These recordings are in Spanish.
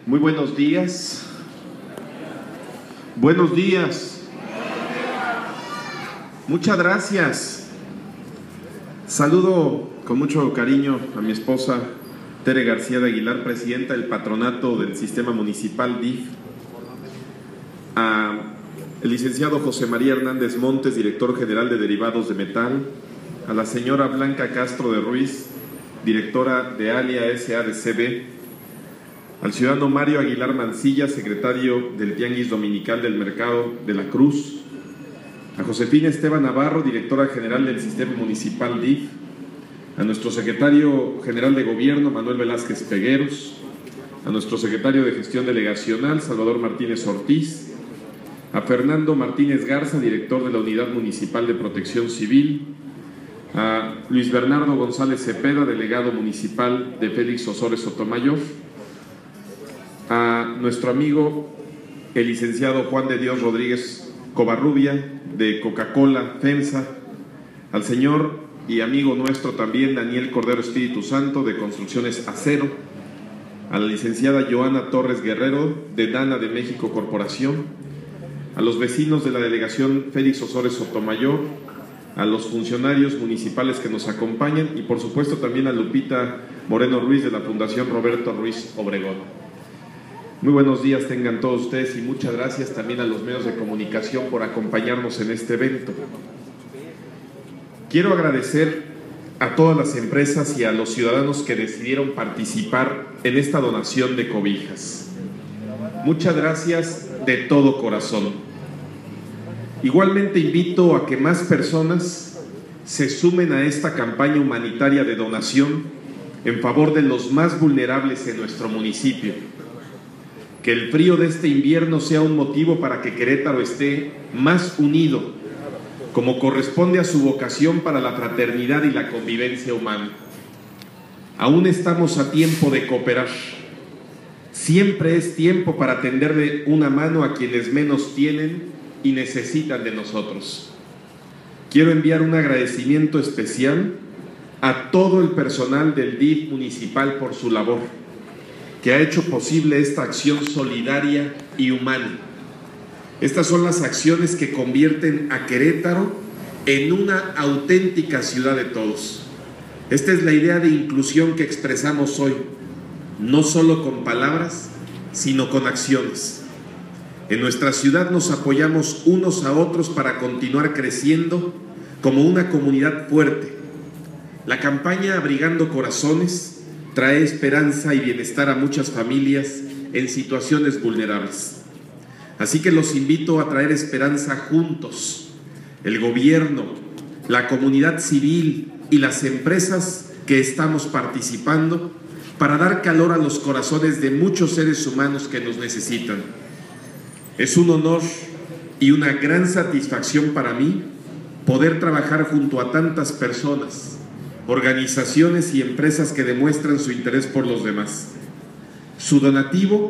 Muy buenos días. Buenos días. Muchas gracias. Saludo con mucho cariño a mi esposa Tere García de Aguilar, presidenta del patronato del Sistema Municipal DIF, a el licenciado José María Hernández Montes, director general de Derivados de Metal, a la señora Blanca Castro de Ruiz, directora de Alia S.A.D.C.B., al ciudadano Mario Aguilar Mancilla, secretario del Tianguis Dominical del Mercado de la Cruz, a Josefina Esteban Navarro, directora general del Sistema Municipal DIF, a nuestro secretario general de Gobierno, Manuel Velázquez Pegueros, a nuestro secretario de Gestión Delegacional, Salvador Martínez Ortiz, a Fernando Martínez Garza, director de la Unidad Municipal de Protección Civil, a Luis Bernardo González Cepeda, delegado municipal de Félix Osores Sotomayor, a nuestro amigo el licenciado Juan de Dios Rodríguez Covarrubia de Coca-Cola FEMSA, al señor y amigo nuestro también Daniel Cordero Espíritu Santo de Construcciones Acero, a la licenciada Joana Torres Guerrero de Dana de México Corporación, a los vecinos de la delegación Félix Osores Sotomayor, a los funcionarios municipales que nos acompañan y por supuesto también a Lupita Moreno Ruiz de la Fundación Roberto Ruiz Obregón. Muy buenos días tengan todos ustedes y muchas gracias también a los medios de comunicación por acompañarnos en este evento. Quiero agradecer a todas las empresas y a los ciudadanos que decidieron participar en esta donación de cobijas. Muchas gracias de todo corazón. Igualmente invito a que más personas se sumen a esta campaña humanitaria de donación en favor de los más vulnerables en nuestro municipio. Que el frío de este invierno sea un motivo para que Querétaro esté más unido, como corresponde a su vocación para la fraternidad y la convivencia humana. Aún estamos a tiempo de cooperar. Siempre es tiempo para tenderle una mano a quienes menos tienen y necesitan de nosotros. Quiero enviar un agradecimiento especial a todo el personal del DIF municipal por su labor, que ha hecho posible esta acción solidaria y humana. Estas son las acciones que convierten a Querétaro en una auténtica ciudad de todos. Esta es la idea de inclusión que expresamos hoy, no solo con palabras, sino con acciones. En nuestra ciudad nos apoyamos unos a otros para continuar creciendo como una comunidad fuerte. La campaña Abrigando Corazones trae esperanza y bienestar a muchas familias en situaciones vulnerables. Así que los invito a traer esperanza juntos, el gobierno, la comunidad civil y las empresas que estamos participando para dar calor a los corazones de muchos seres humanos que nos necesitan. Es un honor y una gran satisfacción para mí poder trabajar junto a tantas personas, organizaciones y empresas que demuestran su interés por los demás. Su donativo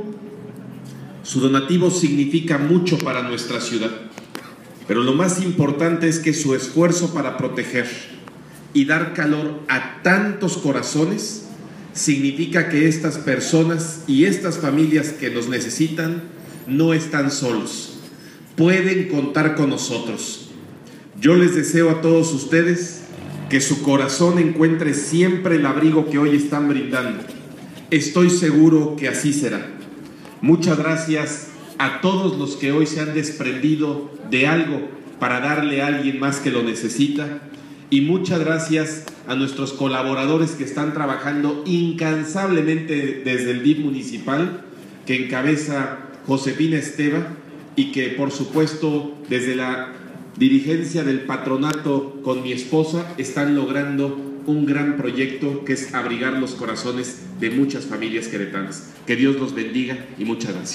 significa mucho para nuestra ciudad, pero lo más importante es que su esfuerzo para proteger y dar calor a tantos corazones significa que estas personas y estas familias que nos necesitan no están solos, pueden contar con nosotros. Yo les deseo a todos ustedes que su corazón encuentre siempre el abrigo que hoy están brindando. Estoy seguro que así será. Muchas gracias a todos los que hoy se han desprendido de algo para darle a alguien más que lo necesita. Y muchas gracias a nuestros colaboradores que están trabajando incansablemente desde el DIF municipal, que encabeza Josefina Esteban, y que por supuesto desde la dirigencia del patronato con mi esposa están logrando un gran proyecto que es abrigar los corazones de muchas familias queretanas. Que Dios los bendiga y muchas gracias.